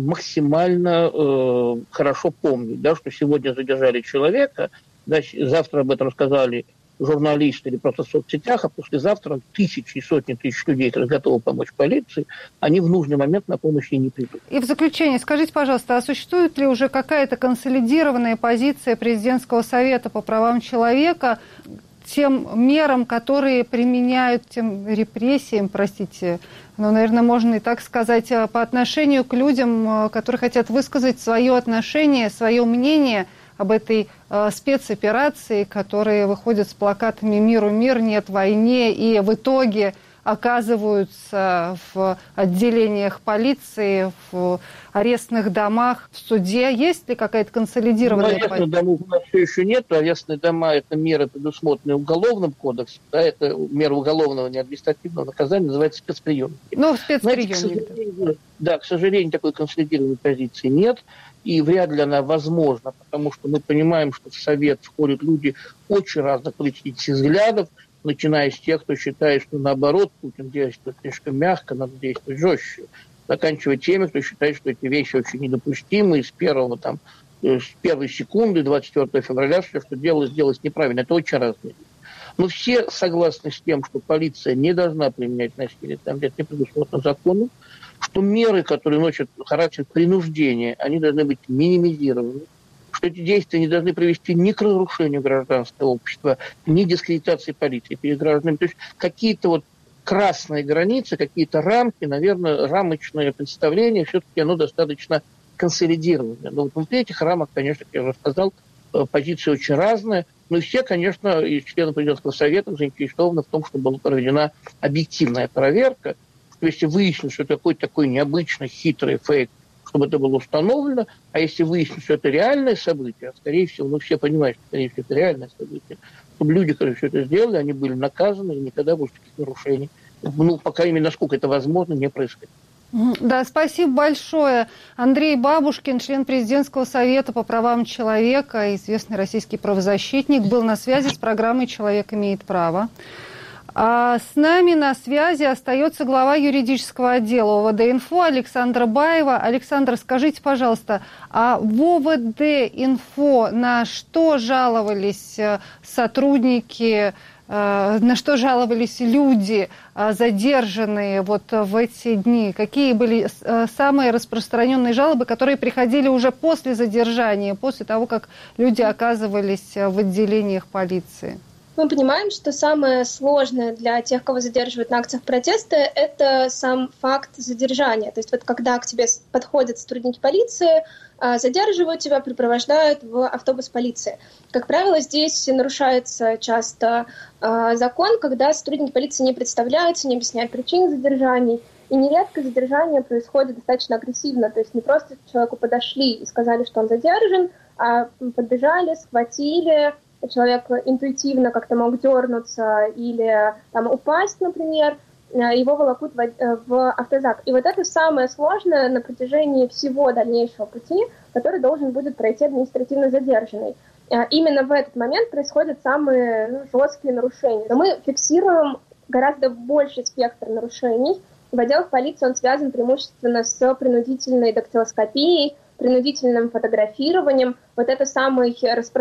максимально хорошо помнить, да, что сегодня задержали человека, да, завтра об этом сказали журналисты или просто в соцсетях, а послезавтра тысячи и сотни тысяч людей, которые готовы помочь полиции, они в нужный момент на помощь ей не придут. И в заключение скажите, пожалуйста, а существует ли уже какая-то консолидированная позиция Президентского совета по правам человека тем мерам, которые применяют, тем репрессиям, простите, но, наверное, можно и так сказать, по отношению к людям, которые хотят высказать свое отношение, свое мнение об этой спецоперации, которые выходят с плакатами «Миру мир, нет войне», и в итоге оказываются в отделениях полиции, в арестных домах, в суде? Есть ли какая-то консолидированная позиция? Арестных домов у нас все еще нет. Арестные дома – это меры, предусмотренные Уголовным кодексом. Да, это мера уголовного, не административного наказания, называется спецприемники. Ну, спецприемники. К сожалению, такой консолидированной позиции нет. И вряд ли она возможна, потому что мы понимаем, что в Совет входят люди очень разных политических взглядов, начиная с тех, кто считает, что наоборот Путин действует слишком мягко, надо действовать жестче, заканчивая теми, кто считает, что эти вещи очень недопустимы, и с первой секунды 24 февраля все, что делалось неправильно. Это очень разные. Но все согласны с тем, что полиция не должна применять насилие там, где это не предусмотрено законом, что меры, которые носят характер принуждения, они должны быть минимизированы, что эти действия не должны привести ни к разрушению гражданского общества, ни к дискредитации полиции перед гражданами. То есть какие-то вот красные границы, какие-то рамки, наверное, рамочное представление, все-таки оно достаточно консолидированное. Но вот внутри этих рамок, конечно, как я уже сказал, позиции очень разные. Но и все, конечно, и члены президентского совета заинтересованы в том, чтобы была проведена объективная проверка. Если выяснится, что это какой-то такой необычный, хитрый фейк, чтобы это было установлено, а если выяснится, что это реальное событие, скорее всего, все понимают, что, скорее всего, это реальное событие, чтобы люди, которые все это сделали, они были наказаны, и никогда больше таких нарушений, по крайней мере, насколько это возможно, не происходит. Да, спасибо большое. Андрей Бабушкин, член Президентского совета по правам человека, известный российский правозащитник, был на связи с программой «Человек имеет право». А с нами на связи остается глава юридического отдела ОВД-Инфо Александра Баева. Александр, скажите, пожалуйста, а в ОВД-Инфо на что жаловались сотрудники, на что жаловались люди, задержанные вот в эти дни? Какие были самые распространенные жалобы, которые приходили уже после задержания, после того, как люди оказывались в отделениях полиции? Мы понимаем, что самое сложное для тех, кого задерживают на акциях протеста, это сам факт задержания. То есть вот когда к тебе подходят сотрудники полиции, задерживают тебя, припровождают в автобус полиции. Как правило, здесь нарушается часто закон, когда сотрудники полиции не представляются, не объясняют причины задержаний. И нередко задержание происходит достаточно агрессивно. То есть не просто к человеку подошли и сказали, что он задержан, а подбежали, схватили. Человек интуитивно как-то мог дернуться или упасть, например, его волокут в автозак. И вот это самое сложное на протяжении всего дальнейшего пути, который должен будет пройти административно задержанный. Именно в этот момент происходят самые жесткие нарушения. Но мы фиксируем гораздо больший спектр нарушений. В отделах полиции он связан преимущественно с принудительной дактилоскопией, принудительным фотографированием. Вот это самое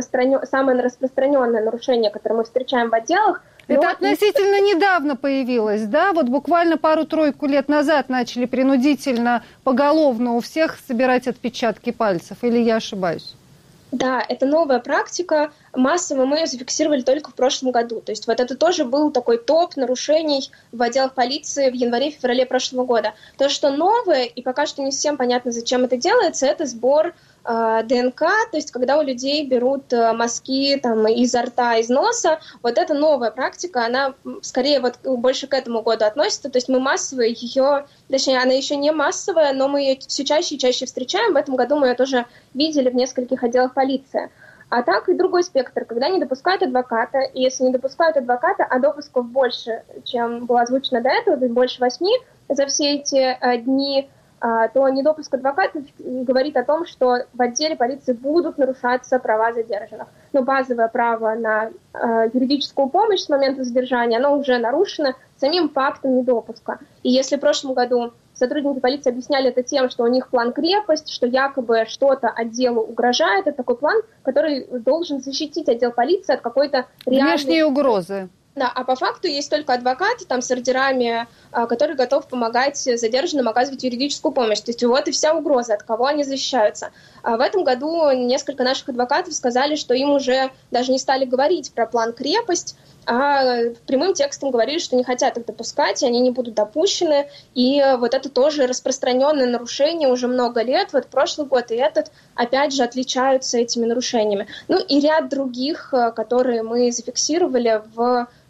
распространенное нарушение, которое мы встречаем в отделах. Это относительно недавно появилось, да? Вот буквально пару-тройку лет назад начали принудительно поголовно у всех собирать отпечатки пальцев. Или я ошибаюсь? Да, это новая практика. Массово мы ее зафиксировали только в прошлом году. То есть вот это тоже был такой топ нарушений в отделах полиции в январе-феврале прошлого года. То, что новое, и пока что не всем понятно, зачем это делается, это сбор ДНК, то есть когда у людей берут мазки изо рта, из носа. Вот это новая практика, она скорее вот больше к этому году относится. То есть мы массово ее, точнее, она еще не массовая, но мы ее все чаще и чаще встречаем. В этом году мы ее тоже видели в нескольких отделах полиции. А так и другой спектр, когда не допускают адвоката, и если не допускают адвоката, а допусков больше, чем было озвучено до этого, больше 8 за все эти дни, то недопуск адвокатов говорит о том, что в отделе полиции будут нарушаться права задержанных. Но базовое право на юридическую помощь с момента задержания, оно уже нарушено самим фактом недопуска. И если в прошлом году сотрудники полиции объясняли это тем, что у них план крепость, что якобы что-то отделу угрожает, это такой план, который должен защитить отдел полиции от какой-то реальной... Внешние угрозы. Да, а по факту есть только адвокат с ордерами, который готов помогать задержанным оказывать юридическую помощь. То есть вот и вся угроза, от кого они защищаются. А в этом году несколько наших адвокатов сказали, что им уже даже не стали говорить про план крепость, а прямым текстом говорили, что не хотят их допускать, и они не будут допущены. И вот это тоже распространенное нарушение уже много лет. Вот прошлый год и этот, опять же, отличаются этими нарушениями. Ну и ряд других, которые мы зафиксировали в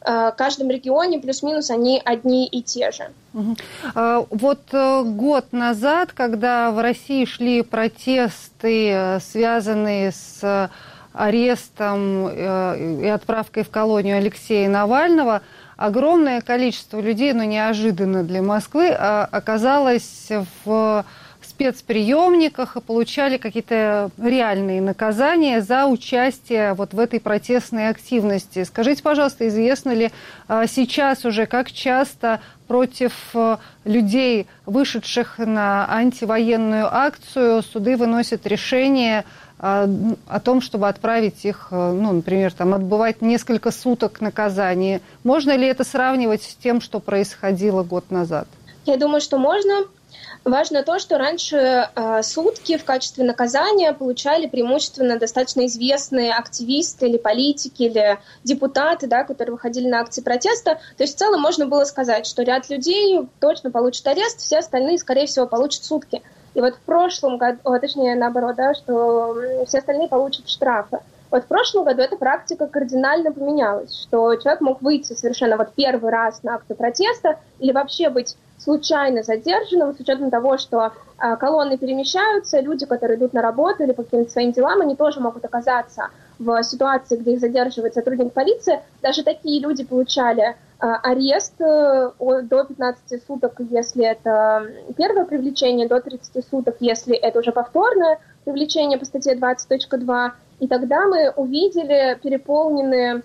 в каждом регионе плюс-минус они одни и те же. Вот год назад, когда в России шли протесты, связанные с арестом и отправкой в колонию Алексея Навального, огромное количество людей, неожиданно для Москвы, оказалось в спецприемниках и получали какие-то реальные наказания за участие вот в этой протестной активности. Скажите, пожалуйста, известно ли сейчас уже, как часто против людей, вышедших на антивоенную акцию, суды выносят решение о том, чтобы отправить их, например, отбывать несколько суток наказания? Можно ли это сравнивать с тем, что происходило год назад? Я думаю, что можно. Важно то, что раньше сутки в качестве наказания получали преимущественно достаточно известные активисты или политики, или депутаты, которые выходили на акции протеста. То есть в целом можно было сказать, что ряд людей точно получат арест, все остальные, скорее всего, получат сутки. И вот в прошлом году, точнее наоборот, что все остальные получат штрафы. Вот в прошлом году эта практика кардинально поменялась, что человек мог выйти совершенно первый раз на акцию протеста или вообще быть случайно задержанным, с учетом того, что колонны перемещаются, люди, которые идут на работу или по каким-то своим делам, они тоже могут оказаться в ситуации, где их задерживает сотрудник полиции. Даже такие люди получали арест до 15 суток, если это первое привлечение, до 30 суток, если это уже повторное привлечение по статье 20.2. И тогда мы увидели переполненные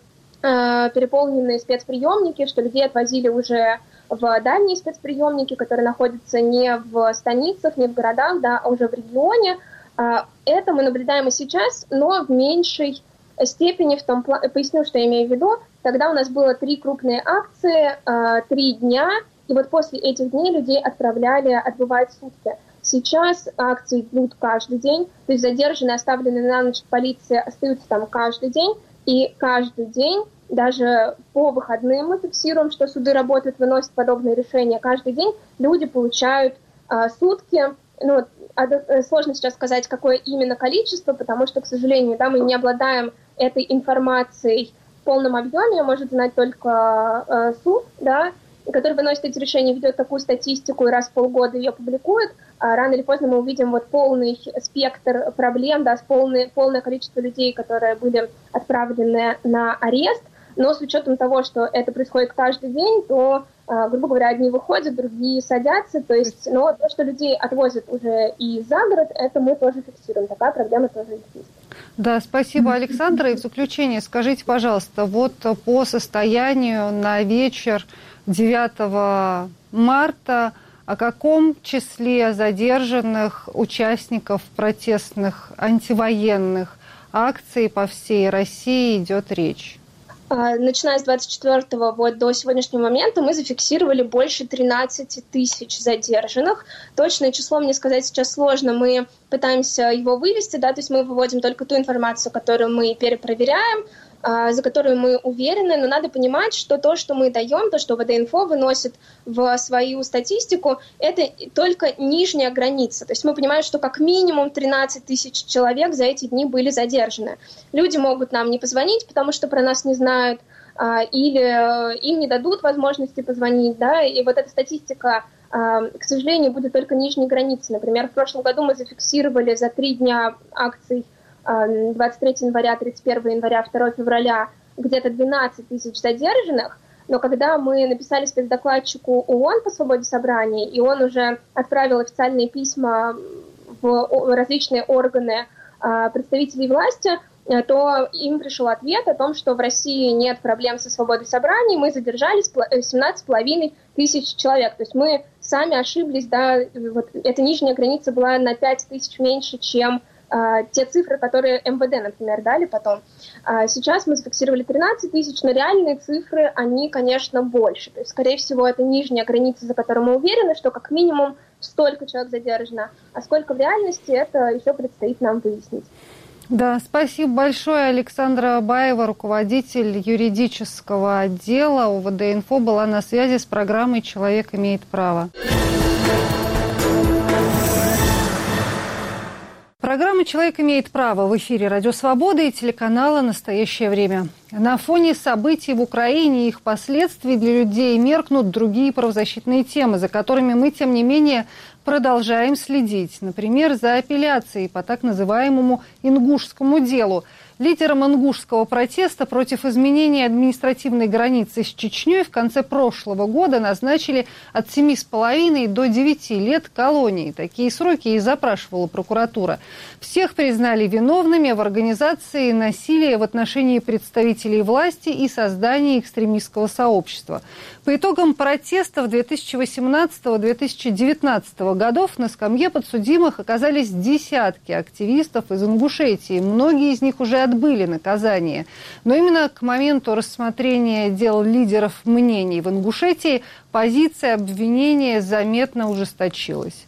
спецприемники, что людей отвозили уже в дальние спецприемники, которые находятся не в станицах, не в городах, а уже в регионе. Это мы наблюдаем и сейчас, но в меньшей степени. Поясню, что я имею в виду. Тогда у нас было 3 крупные акции, 3 дня, и вот после этих дней людей отправляли отбывать сутки. Сейчас акции идут каждый день, то есть задержанные, оставленные на ночь в полиции, остаются там каждый день, и каждый день, даже по выходным мы фиксируем, что суды работают, выносят подобные решения. Каждый день люди получают сутки. Сложно сейчас сказать, какое именно количество, потому что, к сожалению, мы не обладаем этой информацией в полном объеме, может знать только суд, который выносит эти решения, ведет такую статистику и раз в полгода ее публикует. Рано или поздно мы увидим полный спектр проблем, полное количество людей, которые были отправлены на арест. Но с учетом того, что это происходит каждый день, то, грубо говоря, одни выходят, другие садятся. То есть, то, что людей отвозят уже и за город, это мы тоже фиксируем. Такая проблема тоже есть. Да, спасибо, Александра. И в заключение скажите, пожалуйста, по состоянию на вечер 9 марта, о каком числе задержанных участников протестных антивоенных акций по всей России идет речь? Начиная с 24-го до сегодняшнего момента мы зафиксировали больше 13 тысяч задержанных. Точное число мне сказать сейчас сложно. Мы пытаемся его вывести, то есть мы выводим только ту информацию, которую мы перепроверяем, за которую мы уверены, но надо понимать, что то, что мы даем, то, что ВД-Инфо выносит в свою статистику, это только нижняя граница. То есть мы понимаем, что как минимум 13 тысяч человек за эти дни были задержаны. Люди могут нам не позвонить, потому что про нас не знают, или им не дадут возможности позвонить, и вот эта статистика, к сожалению, будет только нижней границей. Например, в прошлом году мы зафиксировали за 3 дня акций 23 января, 31 января, 2 февраля где-то 12 тысяч задержанных, но когда мы написали спецдокладчику ООН по свободе собраний, и он уже отправил официальные письма в различные органы представителей власти, то им пришел ответ о том, что в России нет проблем со свободой собраний, мы задержали 17,5 тысяч человек. То есть мы сами ошиблись, эта нижняя граница была на 5 тысяч меньше, чем те цифры, которые МВД, например, дали потом. Сейчас мы зафиксировали 13 тысяч, но реальные цифры, они, конечно, больше. То есть, скорее всего, это нижняя граница, за которой мы уверены, что как минимум столько человек задержано. А сколько в реальности, это еще предстоит нам выяснить. Да, спасибо большое. Александра Баева, руководитель юридического отдела УВД-Инфо, была на связи с программой «Человек имеет право». Программа «Человек имеет право» в эфире «Радио Свобода» и телеканала «Настоящее время». На фоне событий в Украине и их последствий для людей меркнут другие правозащитные темы, за которыми мы, тем не менее, продолжаем следить. Например, за апелляцией по так называемому ингушскому делу. Лидером ингушского протеста против изменения административной границы с Чечней в конце прошлого года назначили от 7,5 до 9 лет колонии. Такие сроки и запрашивала прокуратура. Всех признали виновными в организации насилия в отношении представителей власти и создании экстремистского сообщества. По итогам протестов 2018-2019 годов на скамье подсудимых оказались десятки активистов из Ингушетии. Многие из них уже отбыли наказание. Но именно к моменту рассмотрения дел лидеров мнений в Ингушетии позиция обвинения заметно ужесточилась.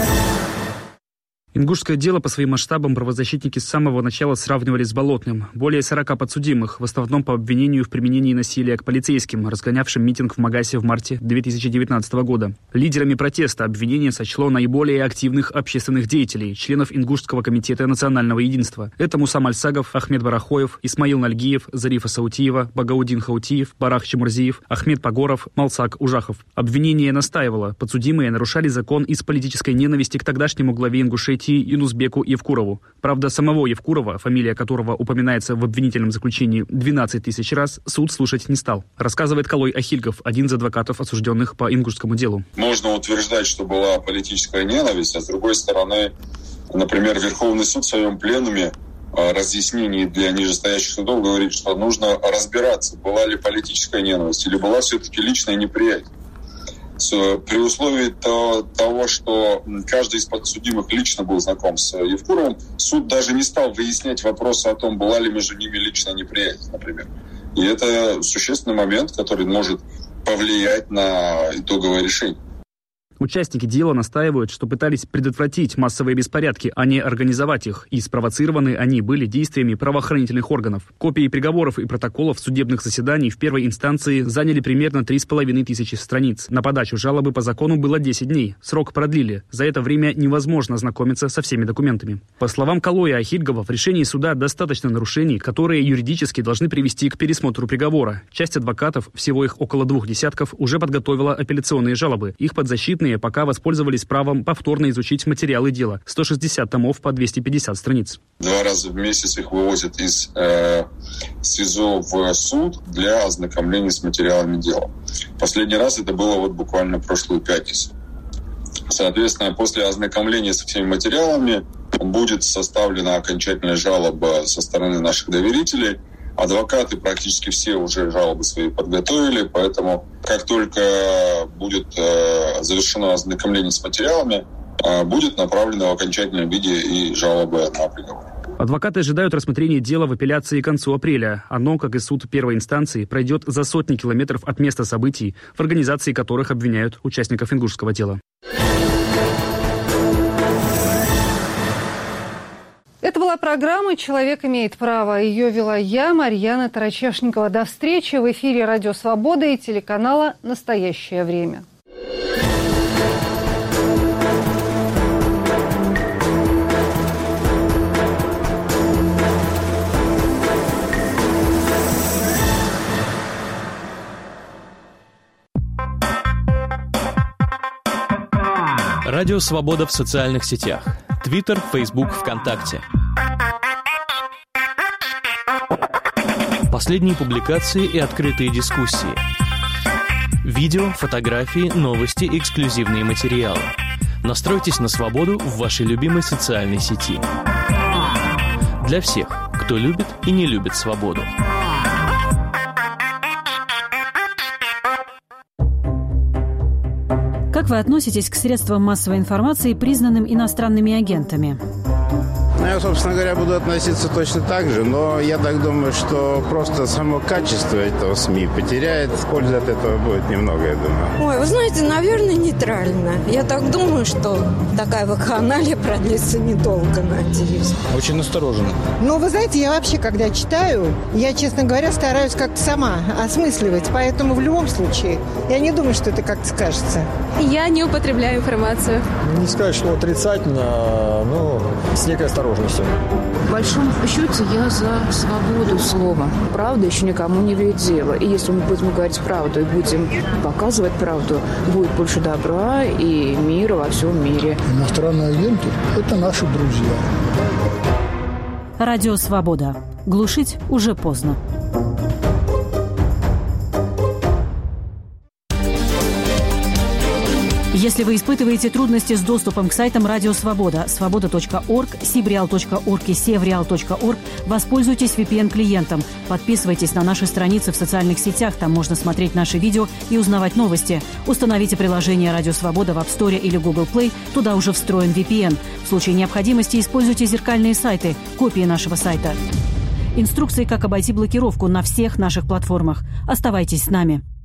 Ингушское дело по своим масштабам правозащитники с самого начала сравнивали с Болотным. Более 40 подсудимых, в основном по обвинению в применении насилия к полицейским, разгонявшим митинг в Магасе в марте 2019 года. Лидерами протеста обвинение сочло наиболее активных общественных деятелей, членов Ингушского комитета национального единства. Это Муса Мальсагов, Ахмед Барахоев, Исмаил Нальгиев, Зарифа Саутиева, Багаудин Хаутиев, Барах Чемурзиев, Ахмед Пагоров, Малсак Ужахов. Обвинение настаивало, подсудимые нарушали закон из политической ненависти к тогдашнему главе Ингушетии Юнусбеку Евкурову. Правда, самого Евкурова, фамилия которого упоминается в обвинительном заключении 12 тысяч раз, суд слушать не стал. Рассказывает Калой Ахильгов, один из адвокатов осужденных по ингушскому делу. Можно утверждать, что была политическая ненависть, а с другой стороны, например, Верховный суд в своем пленуме разъяснений для нижестоящих судов говорит, что нужно разбираться, была ли политическая ненависть или была все-таки личная неприязнь. При условии того, что каждый из подсудимых лично был знаком с Евкуровым, суд даже не стал выяснять вопросы о том, была ли между ними личная неприязнь, например. И это существенный момент, который может повлиять на итоговое решение. Участники дела настаивают, что пытались предотвратить массовые беспорядки, а не организовать их, и спровоцированы они были действиями правоохранительных органов. Копии приговоров и протоколов судебных заседаний в первой инстанции заняли примерно 3500 страниц. На подачу жалобы по закону было 10 дней. Срок продлили. За это время невозможно ознакомиться со всеми документами. По словам Калоя Ахильгова, в решении суда достаточно нарушений, которые юридически должны привести к пересмотру приговора. Часть адвокатов, всего их около 2 десятков, уже подготовила апелляционные жалобы. Их подзащитные пока воспользовались правом повторно изучить материалы дела. 160 томов по 250 страниц. 2 раза в месяц их вывозят из СИЗО в суд для ознакомления с материалами дела. Последний раз это было буквально прошлую пятницу. Соответственно, после ознакомления со всеми материалами будет составлена окончательная жалоба со стороны наших доверителей. Адвокаты практически все уже жалобы свои подготовили, поэтому как только будет завершено ознакомление с материалами, будет направлено в окончательном виде и жалоба на приговор. Адвокаты ожидают рассмотрения дела в апелляции к концу апреля. Оно, как и суд первой инстанции, пройдет за сотни километров от места событий, в организации которых обвиняют участников ингушского дела. Это была программа «Человек имеет право». Ее вела я, Марьяна Тарачешникова. До встречи в эфире «Радио Свобода» и телеканала «Настоящее время». Радио Свобода в социальных сетях. Твиттер, Фейсбук, ВКонтакте. Последние публикации и открытые дискуссии. Видео, фотографии, новости, эксклюзивные материалы. Настройтесь на свободу в вашей любимой социальной сети. Для всех, кто любит и не любит свободу. Как вы относитесь к средствам массовой информации, признанным иностранными агентами? Я, собственно говоря, буду относиться точно так же, но я так думаю, что просто само качество этого СМИ потеряет. Пользы от этого будет немного, я думаю. Ой, вы знаете, наверное, нейтрально. Я так думаю, что такая вакханалия продлится недолго, надеюсь. Очень настороженно. Ну, вы знаете, я вообще, когда читаю, я, честно говоря, стараюсь как-то сама осмысливать. Поэтому в любом случае я не думаю, что это как-то скажется. Я не употребляю информацию. Не сказать, что отрицательно, но с некой осторожностью. В большом счете я за свободу слова. Правда еще никому не вредила. И если мы будем говорить правду и будем показывать правду, будет больше добра и мира во всем мире. Иностранные агенты – это наши друзья. Радио «Свобода». Глушить уже поздно. Если вы испытываете трудности с доступом к сайтам Радио Свобода, свобода.орг, sibreal.org и sevreal.org, воспользуйтесь VPN-клиентом. Подписывайтесь на наши страницы в социальных сетях, там можно смотреть наши видео и узнавать новости. Установите приложение Радио Свобода в App Store или Google Play, туда уже встроен VPN. В случае необходимости используйте зеркальные сайты, копии нашего сайта. Инструкции, как обойти блокировку на всех наших платформах. Оставайтесь с нами.